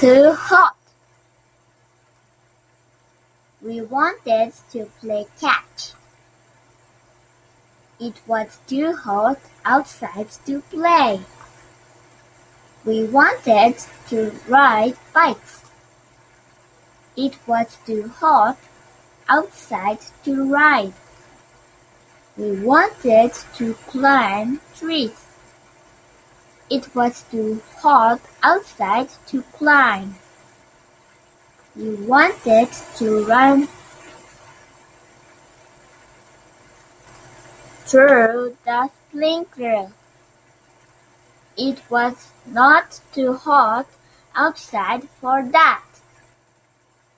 too hot. We wanted to play catch. It was too hot outside to play. We wanted to ride bikes. It was too hot outside to ride. We wanted to climb trees. It was too hot outside to climb. We wanted to run through the sprinkler. It was not too hot outside for that.